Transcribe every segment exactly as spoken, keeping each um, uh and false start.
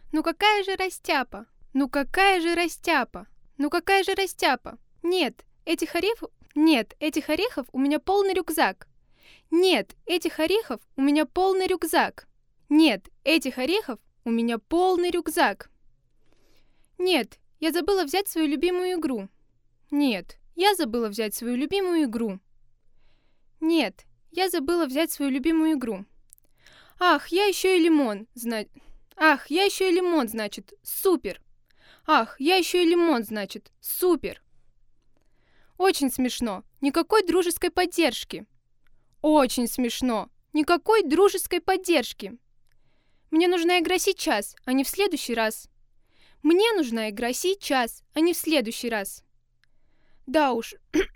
Ну какая же растяпа? Ну какая же растяпа? Ну какая же растяпа? Нет, этих орехов... Нет, этих орехов у меня полный рюкзак. Нет, этих орехов у меня полный рюкзак. Нет, этих орехов у меня полный рюкзак. Нет, я забыла взять свою любимую игру. Нет, я забыла взять свою любимую игру. Нет, я забыла взять свою любимую игру. Ах, я еще и лимон, значит... Ах, я еще и лимон, значит, супер. Ах, я еще и лимон, значит, супер. Очень смешно, никакой дружеской поддержки. Очень смешно, никакой дружеской поддержки. Мне нужна игра сейчас, а не в следующий раз. Мне нужна игра сейчас, а не в следующий раз. Да уж,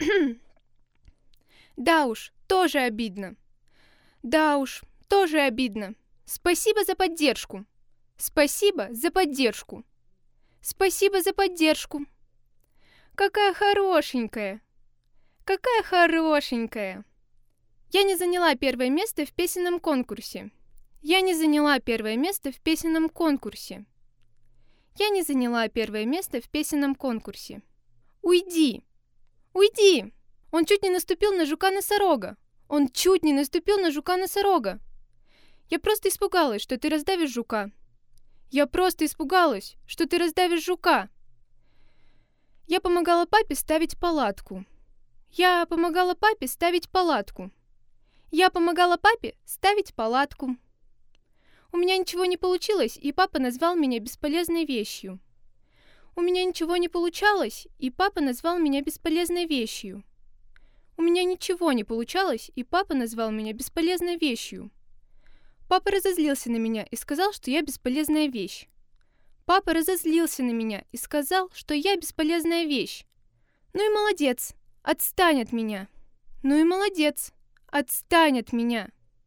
да уж, тоже обидно. Да уж, тоже обидно. Спасибо за поддержку. Спасибо за поддержку. Спасибо за поддержку. Какая хорошенькая. Какая хорошенькая. Я не заняла первое место в песенном конкурсе. Я не заняла первое место в песенном конкурсе. Я не заняла первое место в песенном конкурсе. Уйди. Уйди. Он чуть не наступил на жука-носорога. Он чуть не наступил на жука-носорога. Я просто испугалась, что ты раздавишь жука. Я просто испугалась, что ты раздавишь жука. Я помогала папе ставить палатку. Я помогала папе ставить палатку. Я помогала папе ставить палатку. У меня ничего не получилось, и папа назвал меня бесполезной вещью. У меня ничего не получалось, и папа назвал меня бесполезной вещью. У меня ничего не получалось, и папа назвал меня бесполезной вещью. Папа разозлился на меня и сказал, что я бесполезная вещь. Папа разозлился на меня и сказал, что я бесполезная вещь. Ну и молодец, отстань от меня. Ну и молодец, отстань от меня.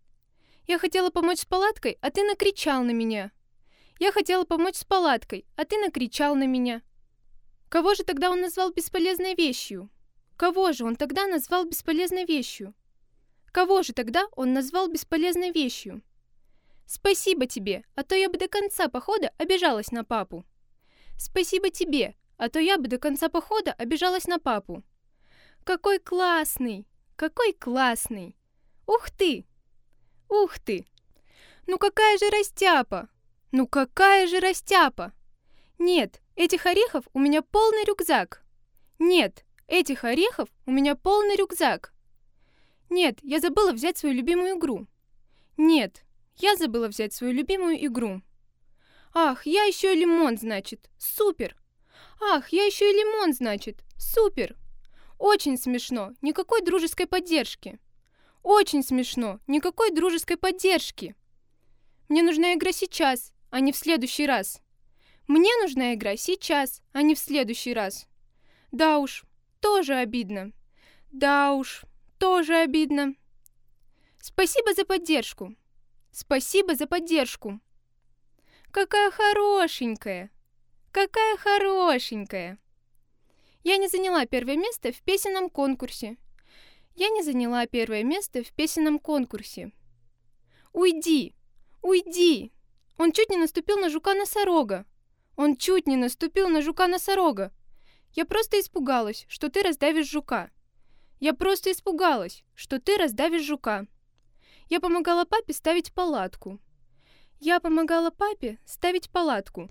Я хотела помочь с палаткой, а ты накричал на меня. Я хотела помочь с палаткой, а ты накричал на меня. Кого же тогда он назвал бесполезной вещью? Кого же он тогда назвал бесполезной вещью? Кого же тогда он назвал бесполезной вещью? Спасибо тебе, а то я бы до конца похода обижалась на папу. Спасибо тебе, а то я бы до конца похода обижалась на папу. Какой классный, какой классный. Ух ты, ух ты. Ну какая же растяпа, ну какая же растяпа. Нет, этих орехов у меня полный рюкзак. Нет, этих орехов у меня полный рюкзак. Нет, я забыла взять свою любимую игру. Нет, я забыла взять свою любимую игру. Ах, я еще и лимон, значит, супер. Ах, я еще и лимон, значит, супер. Очень смешно, никакой дружеской поддержки. Очень смешно, никакой дружеской поддержки. Мне нужна игра сейчас, а не в следующий раз. Мне нужна игра сейчас, а не в следующий раз. Да уж, тоже обидно. Да уж, тоже обидно. Спасибо за поддержку. Спасибо за поддержку. Какая хорошенькая. Какая хорошенькая. Я не заняла первое место в песенном конкурсе. Я не заняла первое место в песенном конкурсе. Уйди. Уйди. Он чуть не наступил на жука-носорога. Он чуть не наступил на жука-носорога. Я просто испугалась, что ты раздавишь жука. Я просто испугалась, что ты раздавишь жука. Я помогала папе ставить палатку. Я помогала папе ставить палатку.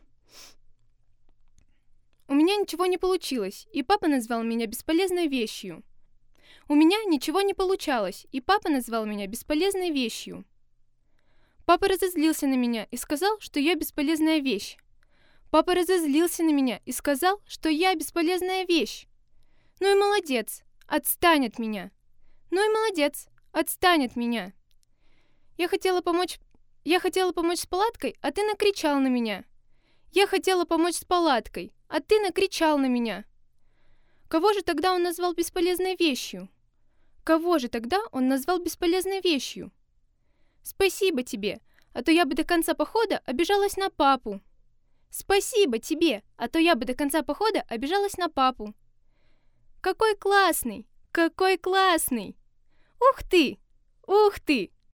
У меня ничего не получилось, и папа назвал меня бесполезной вещью. У меня ничего не получалось, и папа назвал меня бесполезной вещью. Папа разозлился на меня и сказал, что я бесполезная вещь. Папа разозлился на меня и сказал, что я бесполезная вещь. Ну и молодец, отстань от меня. Ну и молодец, отстань от меня. Я хотела помочь... Я хотела помочь с палаткой, а ты накричал на меня. Я хотела помочь с палаткой, а ты накричал на меня. Кого же тогда он назвал бесполезной вещью? Кого же тогда он назвал бесполезной вещью? Спасибо тебе, а то я бы до конца похода обижалась на папу. Спасибо тебе, а то я бы до конца похода обижалась на папу. Какой классный, какой классный. Ух ты, ух ты.